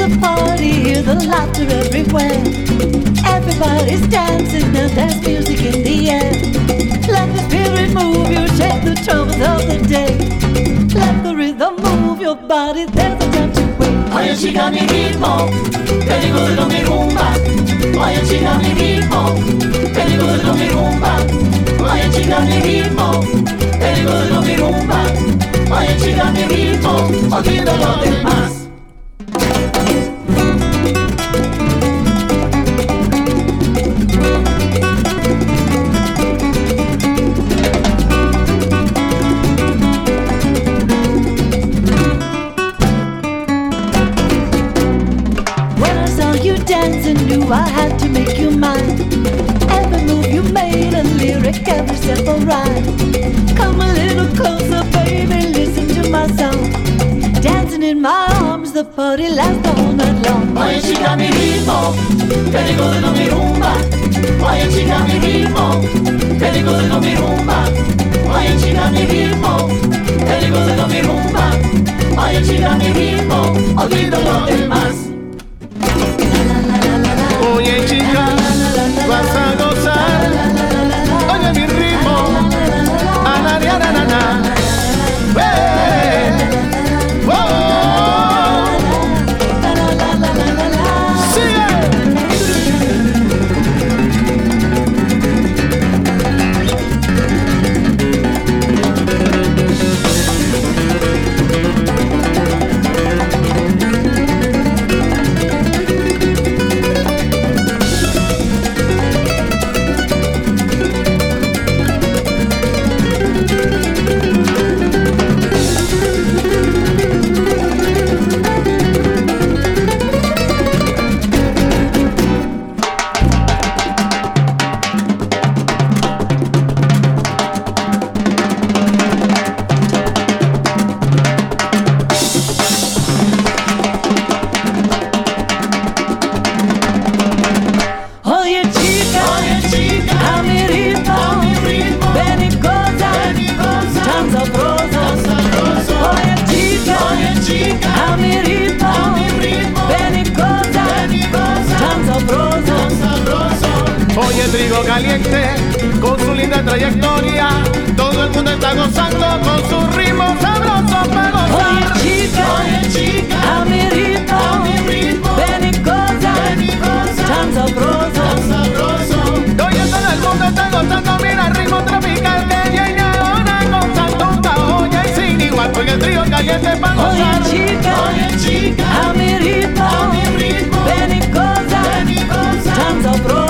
a party, hear the laughter everywhere. Everybody's dancing, now there's music in the air. Let the spirit move you, shake the troubles of the day. Let the rhythm move your body, there's a time to wait. Oye chica mi ritmo, te digo de mi rumba. Oye chica mi ritmo, te digo de mi rumba. Oye chica mi ritmo, te digo de mi rumba. Oye chica mi ritmo, olvido lo demás. Dancing, knew I had to make you mine. Every move you made, a lyric, every step a rhyme. Come a little closer, baby, listen to my song. Dancing in my arms, the party lasts all night long. Oye chica mi ritmo, te digo de mi rumba. Oye chica mi ritmo, te digo de mi rumba. Oye chica mi ritmo, te digo de mi rumba. Oye chica mi ritmo, olvido lo demás. Oye chica, vas a gozar. Oye mi ritmo, anarianana. Oye, trigo caliente, con su linda trayectoria, todo el mundo está gozando con su ritmo sabroso para gozar. Oye chica, a mi ritmo, ven y goza, tan sabroso. Oye, todo el mundo está gozando, mira el ritmo tropical que viene ahora con Santa Oye, y sin igual, con el trigo caliente para gozar. Oye chica, a mi ritmo, ven y goza, tan sabroso.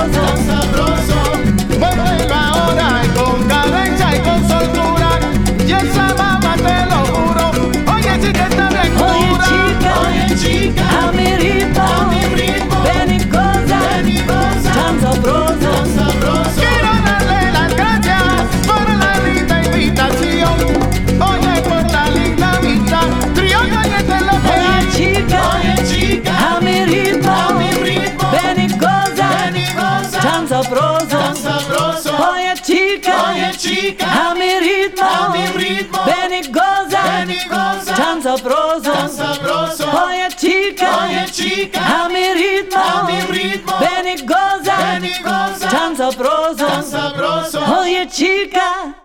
Muévelo ahora y con cadencia y con soltura, y esa mamá te lo juro. Oye, sí que está bien dura. Oye chica, a mi ritmo, ven y goza, tan sabroso. Quiero darle las gracias por la linda invitación. Oye, por la linda amistad, trío caliente en la Oye chica, a mi ritmo, ven y goza, tan sabroso. Oye chica, a mi ritmo, ven y goza, tan sabroso. Oye chica, a mi ritmo, ven y goza, tan sabroso. Oye chica.